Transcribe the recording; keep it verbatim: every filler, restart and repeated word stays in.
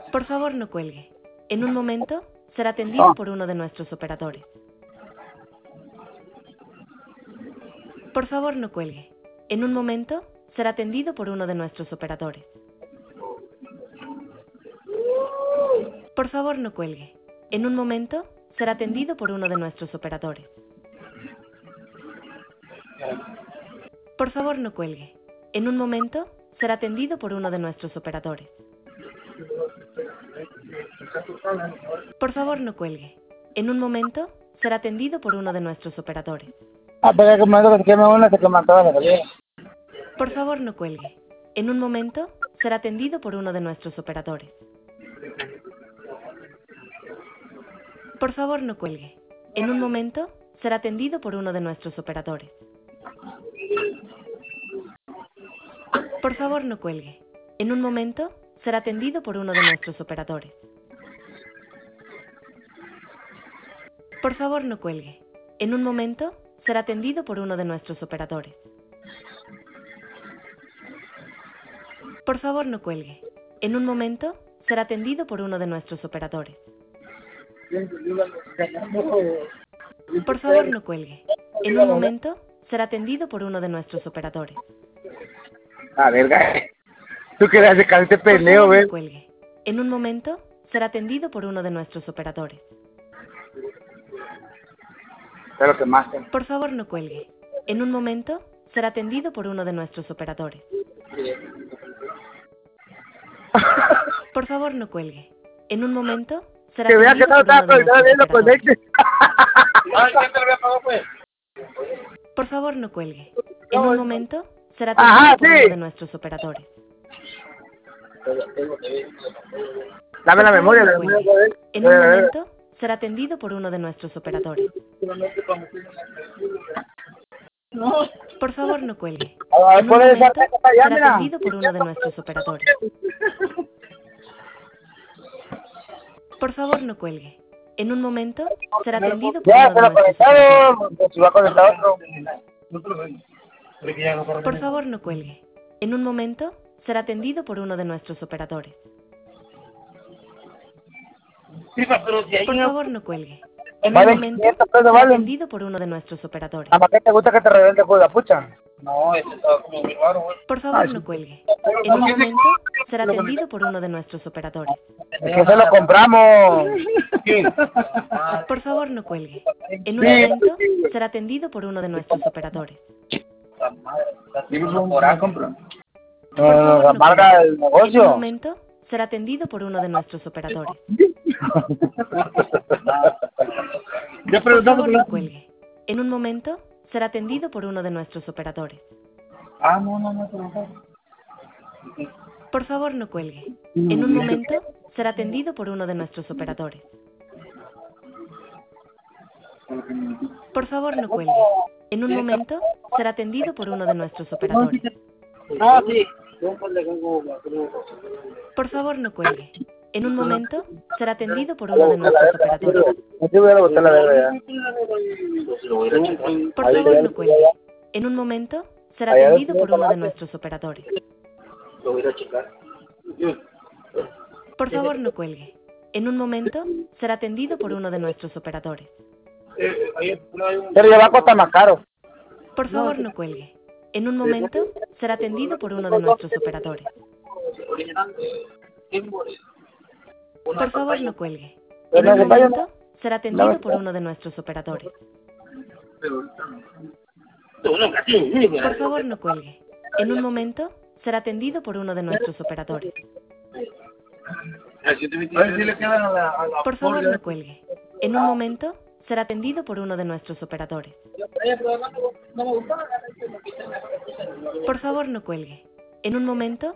Por favor, no cuelgue. En un momento será atendido por uno de nuestros operadores. Por favor, no cuelgue. En un momento será atendido por uno de nuestros operadores. Por favor, no cuelgue. En un momento será atendido por uno de nuestros operadores. Por favor, no cuelgue. En un momento será atendido por uno de nuestros operadores. Por favor, no cuelgue. En un momento será atendido por uno de nuestros operadores. Ah, pero es que me que me una se quema toda la salida. Por favor, no cuelgue. En un momento será atendido por uno de nuestros operadores. Por favor, no cuelgue. En un momento será atendido por uno de nuestros operadores. Por favor, no cuelgue. En un momento será atendido por uno de nuestros operadores. Por favor, no cuelgue. En un momento será atendido por uno de nuestros operadores. Por favor, no cuelgue. En un momento será atendido por uno de nuestros operadores. Por favor, no cuelgue. En un momento será atendido por uno de nuestros operadores. A verga. Tú querías sacar este Por pendejo, favor, ¿ves? no cuelgue. En un momento será atendido por uno de nuestros operadores. Es lo que más. Por favor, no cuelgue. En un momento será atendido por uno de nuestros operadores. Por favor, no cuelgue. En un momento será Que vea que atendido no por uno está de nuestros viendo operadores. conecte. Por favor, no cuelgue. En un momento será Ajá, atendido por sí. uno de nuestros operadores. Dame la Por favor, memoria, no la cuelgue. memoria. En un momento será atendido por uno de nuestros operadores. Por favor, no cuelgue. Ah, En un ponle esa momento receta para allá, será mira. atendido por uno de nuestros operadores. Por favor, no cuelgue. En un momento será atendido por Ya, uno se de lo nuestros operadores. conectaron. Se va a conectar otro. Por favor, no cuelgue. En un momento será atendido por uno de nuestros operadores. Por favor, no cuelgue. En un Vale, momento quinientos pesos, será vale. atendido por uno de nuestros operadores. ¿A qué te gusta que te revente con la pucha? No, ese estaba como muy raro, güey. Por favor, no cuelgue. En un momento será atendido por uno de nuestros operadores. Es que se lo compramos. Por favor, no cuelgue. En un momento será atendido por uno de nuestros operadores. No, Por favor, la no marca cuelgue. del En un negocio. momento será atendido por uno de nuestros operadores. Yo Por favor, no cuelgue. En un momento será atendido por uno de nuestros operadores. Ah, no, no, no, no. Por favor, no cuelgue. En un momento será atendido por uno de nuestros operadores. Por favor, no cuelgue. En un momento será atendido por uno de nuestros operadores. No, sí. Por favor, no cuelgue. En un momento será atendido por uno de nuestros operadores. Yo voy a botar la verga ya. Por favor, no cuelgue. En un momento será atendido por uno de nuestros operadores. Lo voy a ir a checar. Por favor, no cuelgue. En un momento será atendido por uno de nuestros operadores. Pero ya va a costar más caro. Por favor, no cuelgue. En un momento será atendido por uno de nuestros operadores. Por favor, no cuelgue. En un momento será atendido por uno de nuestros operadores. Por favor, no cuelgue. En un momento será atendido por uno de nuestros operadores. A ver si le quedan a la, a la Por favor, no cuelgue. En un momento será atendido por uno de nuestros operadores. Por favor, no cuelgue. En un momento